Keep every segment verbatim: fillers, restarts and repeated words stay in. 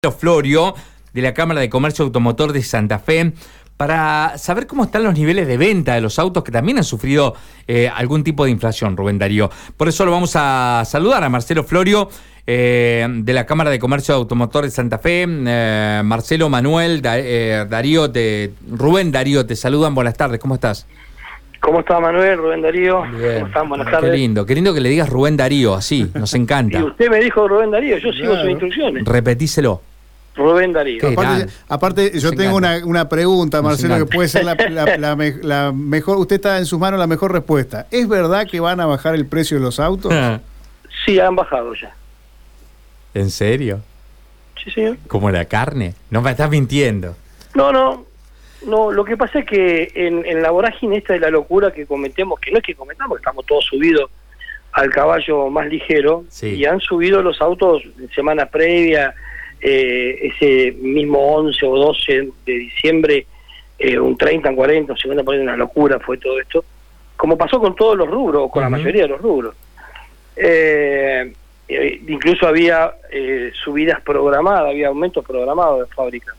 Florio, de la Cámara de Comercio Automotor de Santa Fe, para saber cómo están los niveles de venta de los autos que también han sufrido eh, algún tipo de inflación, Rubén Darío. Por eso lo vamos a saludar a Marcelo Florio, eh, de la Cámara de Comercio Automotor de Santa Fe. Eh, Marcelo, Manuel, da, eh, Darío, te, Rubén Darío, te saludan. Buenas tardes, ¿cómo estás? ¿Cómo está Manuel, Rubén Darío? Bien. ¿Cómo están? Buenas Qué tardes. Qué lindo, qué lindo que le digas Rubén Darío, así, nos encanta. Y usted me dijo Rubén Darío, yo sigo Claro. sus instrucciones. Repetíselo. Rubén Darío. ¿Qué? Aparte, aparte yo Nos tengo una, encanta. una pregunta, Nos Marcelo, encanta. que puede ser la, la- la me- la mejor. Usted está en sus manos la mejor respuesta. ¿Es verdad que van a bajar el precio de los autos? Sí, han bajado ya. ¿En serio? Sí, señor. ¿Como la carne? No me estás mintiendo. No, no, no, lo que pasa es que en, en la vorágine esta de la locura que cometemos, que no es que cometamos, estamos todos subidos al caballo más ligero, Sí. y han subido los autos en semana previa, eh, ese mismo once o doce de diciembre, eh, un treinta, un cuarenta, un cincuenta por ciento, una locura fue todo esto, como pasó con todos los rubros, o con Ujú. la mayoría de los rubros. Eh, eh, incluso había eh, subidas programadas, había aumentos programados de fábrica.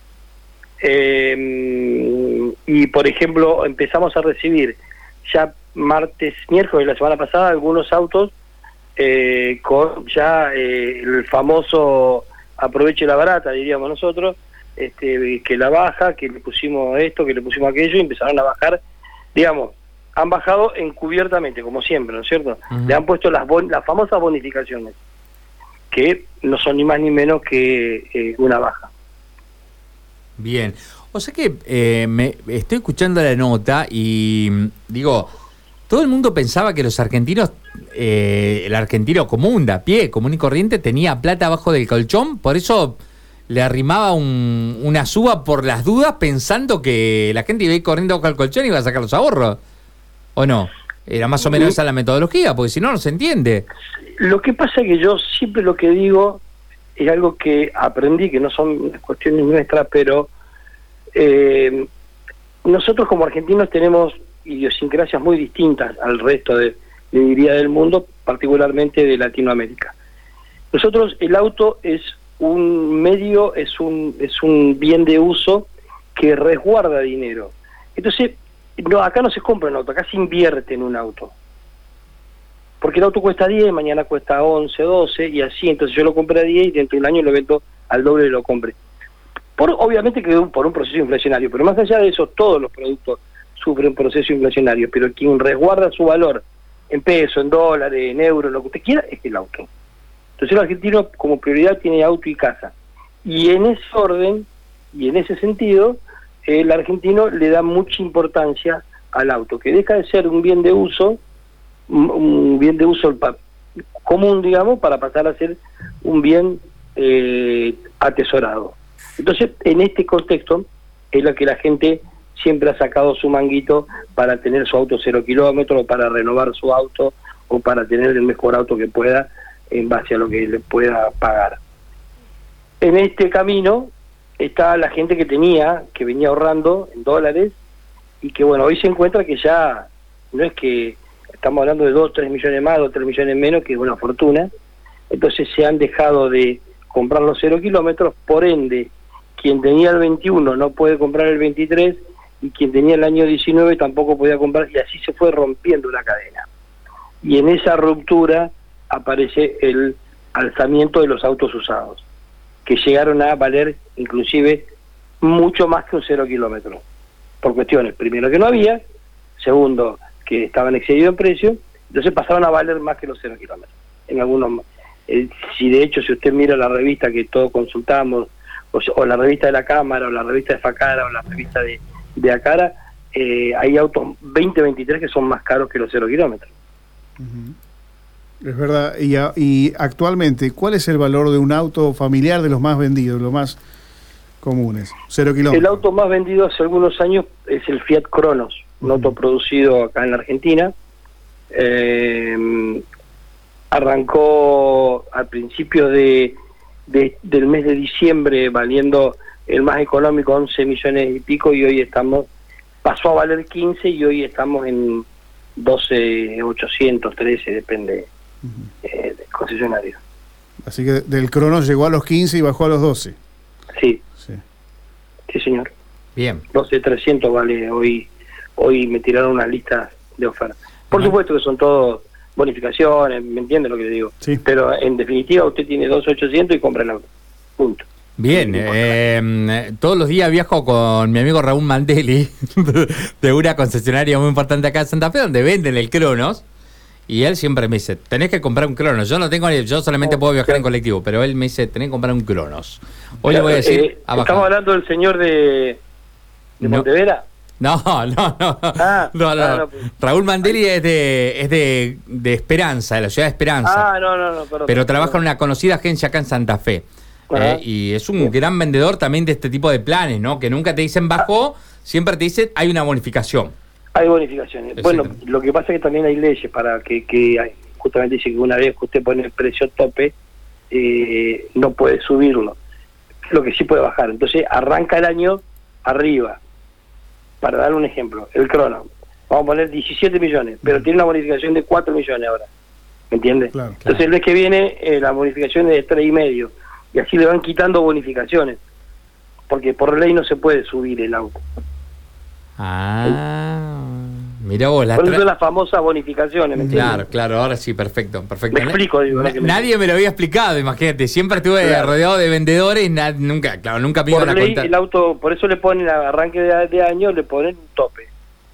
Eh, y por ejemplo empezamos a recibir ya martes, miércoles de la semana pasada algunos autos eh, con ya eh, el famoso aproveche la barata, diríamos nosotros, este, que la baja, que le pusimos esto, que le pusimos aquello, y empezaron a bajar, digamos, han bajado encubiertamente, como siempre, ¿no es cierto? Ujú. Le han puesto las, bon las famosas bonificaciones, que no son ni más ni menos que eh, una baja. Bien, o sea que eh, me estoy escuchando la nota y mm, digo, todo el mundo pensaba que los argentinos, eh, el argentino común, de a pie, común y corriente, tenía plata abajo del colchón, por eso le arrimaba un, una suba por las dudas, pensando que la gente iba a ir corriendo bajo el colchón y iba a sacar los ahorros, ¿o no? Era más o menos esa la metodología, porque si no, no se entiende. Lo que pasa es que yo siempre lo que digo es algo que aprendí, que no son cuestiones nuestras, pero eh, nosotros como argentinos tenemos idiosincrasias muy distintas al resto de, le diría, del mundo, particularmente de Latinoamérica. Nosotros, el auto es un medio, es un, es un bien de uso que resguarda dinero. Entonces, no, acá no se compra un auto, acá se invierte en un auto. Porque el auto cuesta diez, mañana cuesta once, doce, y así, entonces yo lo compré a diez y dentro de un año lo vendo al doble de lo compré. Por, obviamente que por un proceso inflacionario, pero más allá de eso, todos los productos sufren un proceso inflacionario, pero quien resguarda su valor en peso, en dólares, en euros, lo que usted quiera, es el auto. Entonces el argentino como prioridad tiene auto y casa. Y en ese orden, y en ese sentido, el argentino le da mucha importancia al auto, que deja de ser un bien de uso, un bien de uso común, digamos, para pasar a ser un bien eh, atesorado. Entonces, en este contexto, es lo que la gente siempre ha sacado su manguito para tener su auto cero kilómetros, o para renovar su auto, o para tener el mejor auto que pueda, en base a lo que le pueda pagar. En este camino está la gente que tenía, que venía ahorrando en dólares, y que bueno, hoy se encuentra que ya no es que estamos hablando de dos, tres millones más, dos, tres millones menos, que es una fortuna. Entonces se han dejado de comprar los cero kilómetros, por ende, quien tenía el veintiuno no puede comprar el veintitrés, y quien tenía el año diecinueve tampoco podía comprar, y así se fue rompiendo la cadena. Y en esa ruptura aparece el alzamiento de los autos usados, que llegaron a valer inclusive mucho más que un cero kilómetro, por cuestiones, primero que no había, segundo que estaban excedidos en precio, entonces pasaron a valer más que los cero kilómetros. En algunos, eh, si de hecho si usted mira la revista que todos consultamos, o, o la revista de la Cámara, o la revista de Facara, o la revista de, de Acara, eh, hay autos veinte, veintitrés que son más caros que los cero kilómetros. Uh-huh. Es verdad. Y, a- y actualmente, ¿cuál es el valor de un auto familiar de los más vendidos, los más comunes? Cero kilómetros. El auto más vendido hace algunos años es el Fiat Cronos, un Uh-huh. auto producido acá en la Argentina. Eh, arrancó al principio de, de del mes de diciembre valiendo el más económico once millones y pico, y hoy estamos, pasó a valer quince y hoy estamos en doce ochocientos, trece, depende Uh-huh. eh, del concesionario. Así que del Cronos llegó a los quince y bajó a los doce. Sí, señor. Bien. doce mil trescientos vale hoy. Hoy me tiraron una lista de ofertas. Por Ajá. supuesto que son todos bonificaciones, ¿me entiende lo que le digo? Sí. Pero en definitiva usted tiene doce mil ochocientos y compra el auto. Punto. Bien, eh, todos los días viajo con mi amigo Raúl Mandelli de una concesionaria muy importante acá en Santa Fe donde venden el Cronos y él siempre me dice, tenés que comprar un Cronos. Yo no tengo, yo solamente No, puedo viajar claro. en colectivo, pero él me dice, tenés que comprar un Cronos. Hoy le Claro, voy a decir, eh, a bajar. ¿estamos hablando del señor de, de No. Montevera? No, no, no. Ah, no, no. ah, no, pues. Raúl Mandelli es de es de, de Esperanza, de la ciudad de Esperanza. Ah, no, no, no, perdón. pero trabaja en una conocida agencia acá en Santa Fe. Ajá. Eh, y es un Bien. gran vendedor también de este tipo de planes, ¿no? Que nunca te dicen bajó, siempre te dicen hay una bonificación. Hay bonificaciones. Bueno, Exactamente. lo que pasa es que también hay leyes para que, que hay- justamente dice que una vez que usted pone el precio tope, eh, no puede subirlo. Lo que sí puede bajar. Entonces arranca el año arriba. Para dar un ejemplo, el Crono, vamos a poner diecisiete millones, pero tiene una bonificación de cuatro millones ahora. ¿Me entiende? Claro, Entonces el mes que viene eh, la bonificación es de tres y medio. Y así le van quitando bonificaciones. Porque por ley no se puede subir el auto. Ah, mira vos, la Por eso tra- las famosas bonificaciones, ¿me entiende? Claro, claro, ahora sí, perfecto, perfecto. Me explico, digo, Na- ¿no? Que me- nadie me lo había explicado, imagínate. Siempre estuve Claro. rodeado de vendedores y na- nunca, claro, nunca me iban Por a ley contar. el auto, por eso le ponen a arranque de, de año, le ponen un tope.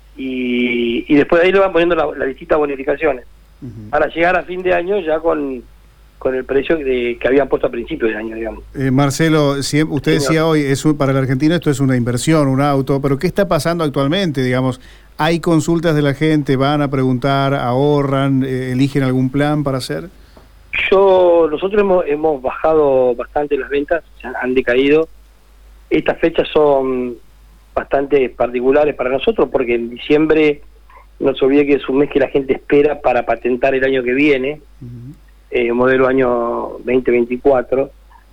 Y, y después de ahí le van poniendo la- las distintas bonificaciones. Ujú. Para llegar a fin de año ya con, con el precio de, que habían puesto a principio de año, digamos. Eh, Marcelo, si- usted Señor. decía hoy, es un- para el argentino esto es una inversión, un auto, pero ¿qué está pasando actualmente? Digamos, ¿hay consultas de la gente? ¿Van a preguntar, ahorran, eh, eligen algún plan para hacer? Yo, nosotros hemos, hemos bajado bastante las ventas, se han, han decaído. Estas fechas son bastante particulares para nosotros porque en diciembre, no se olvide que es un mes que la gente espera para patentar el año que viene, Ujú. eh, modelo año veinte veinticuatro.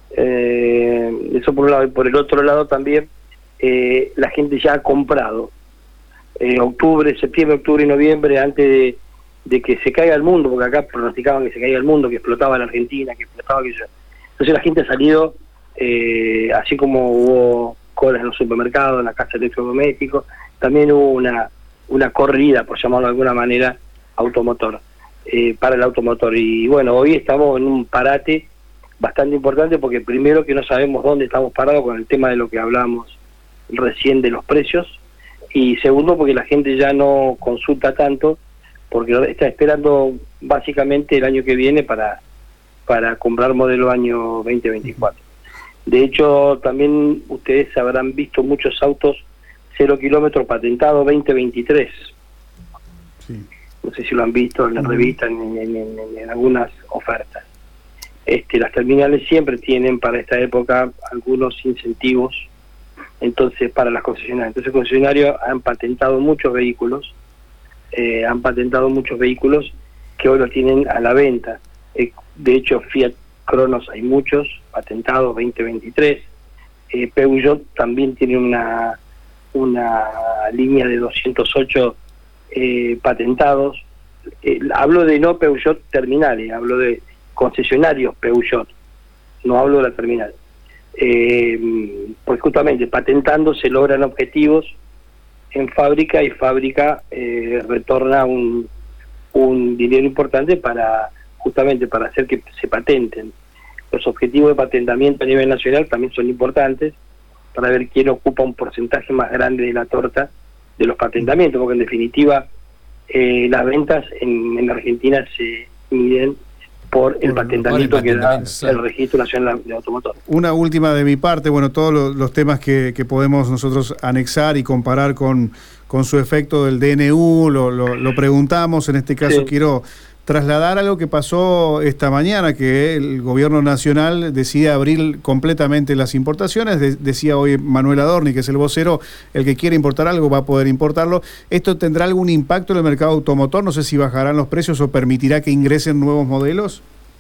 Eh, eso por un lado, y por el otro lado también eh, la gente ya ha comprado. Eh, octubre, septiembre, octubre y noviembre, antes de, de que se caiga el mundo, porque acá pronosticaban que se caiga el mundo, que explotaba la Argentina, que explotaba aquello. Entonces la gente ha salido, eh, así como hubo colas en los supermercados, en la casa de electrodomésticos, también hubo una, una corrida, por llamarlo de alguna manera, automotor, eh, para el automotor. Y bueno, hoy estamos en un parate bastante importante, porque primero que no sabemos dónde estamos parados con el tema de lo que hablamos recién de los precios, y segundo porque la gente ya no consulta tanto porque está esperando básicamente el año que viene para para comprar modelo año veinte veinticuatro. De hecho, también ustedes habrán visto muchos autos cero kilómetros patentados veinte veintitrés. Sí. No sé si lo han visto en la revista, en, en, en, en algunas ofertas. Este, las terminales siempre tienen para esta época algunos incentivos, entonces para las concesionarias. Entonces, los concesionarios han patentado muchos vehículos, eh, han patentado muchos vehículos que hoy los tienen a la venta. Eh, de hecho, Fiat Cronos hay muchos patentados veinte veintitrés. Eh, Peugeot también tiene una una línea de doscientos ocho eh, patentados. Eh, hablo de no Peugeot terminales, hablo de concesionarios Peugeot, no hablo de la terminal. Eh, pues justamente patentando se logran objetivos en fábrica y fábrica eh, retorna un, un dinero importante para justamente para hacer que se patenten. Los objetivos de patentamiento a nivel nacional también son importantes para ver quién ocupa un porcentaje más grande de la torta de los patentamientos, porque en definitiva eh, las ventas en, en Argentina se miden por el Por- patentamiento por el que da patentamiento, claro. el Registro Nacional de Automotor. Una última de mi parte, bueno, todos los, los temas que, que podemos nosotros anexar y comparar con, con su efecto del D N U, lo, lo, lo preguntamos, en este caso Sí. quiero trasladar algo que pasó esta mañana, que el gobierno nacional decide abrir completamente las importaciones. De, decía hoy Manuel Adorni, que es el vocero, el que quiere importar algo va a poder importarlo. ¿Esto tendrá algún impacto en el mercado automotor? No sé si bajarán los precios o permitirá que ingresen nuevos modelos.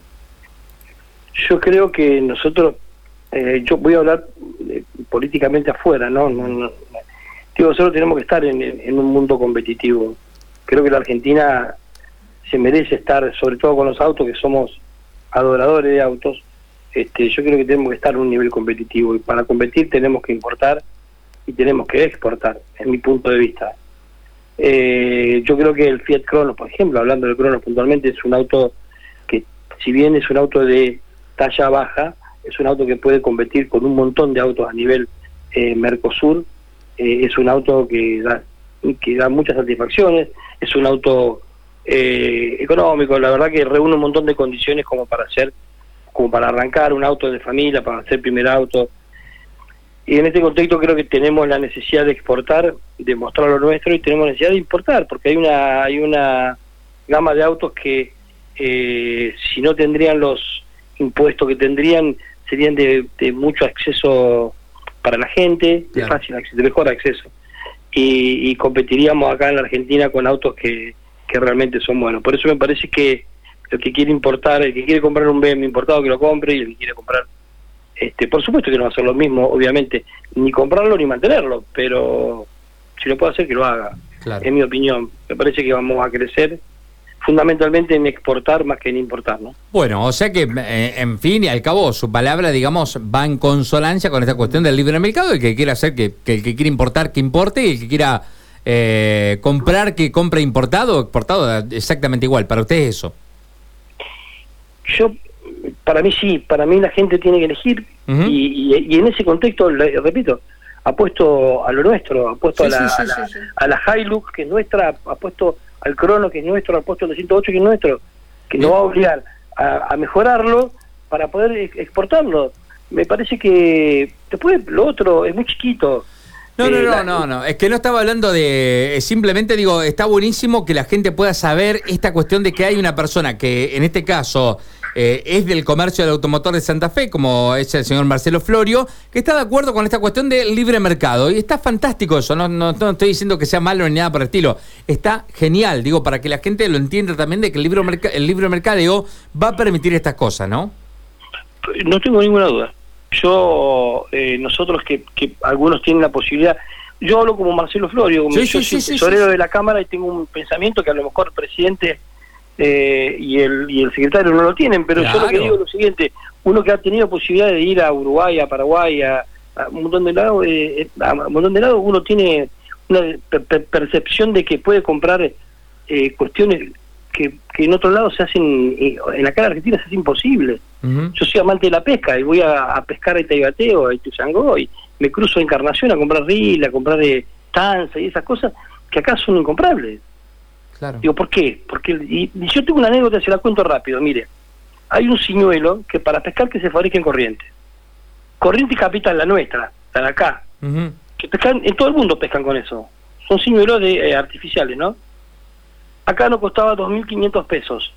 Yo creo que nosotros, eh, yo voy a hablar eh, políticamente afuera, ¿no? no, no, no. Digo, nosotros tenemos que estar en, en un mundo competitivo. Creo que la Argentina se merece estar, sobre todo con los autos, que somos adoradores de autos. Este, yo creo que tenemos que estar en un nivel competitivo, y para competir tenemos que importar y tenemos que exportar, en mi punto de vista. Eh, yo creo que el Fiat Cronos, por ejemplo, hablando del Cronos puntualmente, es un auto que, si bien es un auto de talla baja, es un auto que puede competir con un montón de autos a nivel eh, Mercosur. Eh, es un auto que da, que da muchas satisfacciones, es un auto eh, económico, la verdad que reúne un montón de condiciones como para hacer, como para arrancar un auto de familia, para hacer primer auto. Y en este contexto creo que tenemos la necesidad de exportar, de mostrar lo nuestro, y tenemos necesidad de importar, porque hay una hay una gama de autos que eh, si no tendrían los impuestos que tendrían, serían de, de mucho acceso para la gente, de claro. fácil acceso, de mejor acceso. Y, y competiríamos acá en la Argentina con autos que, que realmente son buenos. Por eso me parece que el que quiere importar, el que quiere comprar un B M W importado, que lo compre, y el que quiere comprar... Este, por supuesto que no va a ser lo mismo, obviamente, ni comprarlo ni mantenerlo, pero si lo puede hacer, que lo haga. Claro. En mi opinión, me parece que vamos a crecer fundamentalmente en exportar más que en importar, ¿no? Bueno, o sea que, eh, en fin y al cabo, su palabra, digamos, va en consonancia con esta cuestión del libre mercado. El que quiera hacer, que, que el que quiera importar, que importe, y el que quiera eh, comprar, que compre importado o exportado, exactamente igual. Para usted es eso. Yo... Para mí sí, para mí la gente tiene que elegir, uh-huh. y, y, y en ese contexto, le, repito, apuesto a lo nuestro, apuesto sí, a, la, sí, sí, a, la, sí, sí. a la Hilux, que es nuestra, apuesto al Crono, que es nuestro, apuesto al doscientos ocho, que es nuestro, que nos va a obligar a, a mejorarlo para poder exportarlo. Me parece que después lo otro es muy chiquito. No, no, eh, no, la, no, no, es que no estaba hablando de, simplemente digo, está buenísimo que la gente pueda saber esta cuestión de que hay una persona que en este caso... Eh, es del comercio del automotor de Santa Fe, como es el señor Marcelo Florio, que está de acuerdo con esta cuestión del libre mercado. Y está fantástico eso, no, no, no estoy diciendo que sea malo ni nada por el estilo. Está genial, digo, para que la gente lo entienda también, de que el libre, merc- el libre mercadeo va a permitir estas cosas, ¿no? No tengo ninguna duda. Yo, eh, nosotros que, que algunos tienen la posibilidad... Yo hablo como Marcelo Florio, como sí, yo sí, soy sí, tesorero sí, sí. de la Cámara, y tengo un pensamiento que a lo mejor el presidente... Eh, y el y el secretario no lo tienen, pero claro. Yo lo que digo es lo siguiente: uno que ha tenido posibilidad de ir a Uruguay, a Paraguay, a, a un montón de lados, eh, a un montón de lados, uno tiene una per- per- percepción de que puede comprar eh, cuestiones que, que en otros lados se hacen, eh, en acá en Argentina se hace imposible. Uh-huh. Yo soy amante de la pesca y voy a, a pescar a Itaigateo, a Ituzaingó, y me cruzo a Encarnación a comprar reel, a comprar eh, tanza y esas cosas que acá son incomprables. Claro. Digo, ¿por qué? Porque y, y yo tengo una anécdota, se la cuento rápido. Mire, hay un señuelo que para pescar que se fabrica en Corrientes. Corrientes Capital, la nuestra, la de acá. Uh-huh. Que pescan, en todo el mundo pescan con eso. Son señuelos de, eh, artificiales, ¿no? Acá nos costaba dos mil quinientos pesos.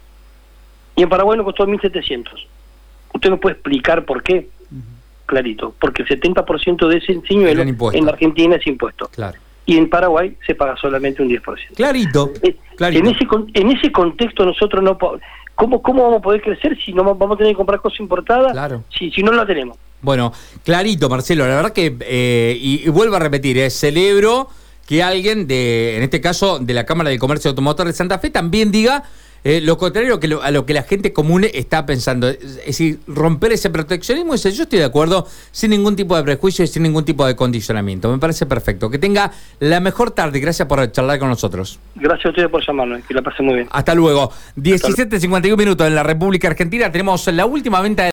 Y en Paraguay nos costó mil setecientos. ¿Usted me puede explicar por qué? Uh-huh. Clarito. Porque el setenta por ciento de ese señuelo en la Argentina es impuesto. Claro. Y en Paraguay se paga solamente un diez por ciento. Clarito, clarito. En ese en ese contexto nosotros no... ¿Cómo, cómo vamos a poder crecer si no vamos a tener que comprar cosas importadas? Claro. Si, si no la tenemos. Bueno, clarito, Marcelo. La verdad que, eh, y, y vuelvo a repetir, eh, celebro que alguien, de en este caso de la Cámara de Comercio Automotor de Santa Fe, también diga eh, lo contrario que lo, a lo que la gente común está pensando. Es decir, romper ese proteccionismo. Ese, yo estoy de acuerdo, sin ningún tipo de prejuicio y sin ningún tipo de condicionamiento. Me parece perfecto. Que tenga la mejor tarde. Gracias por charlar con nosotros. Gracias a ustedes por llamarnos. Que la pasen muy bien. Hasta luego. diecisiete cincuenta y uno minutos en la República Argentina. Tenemos la última venta de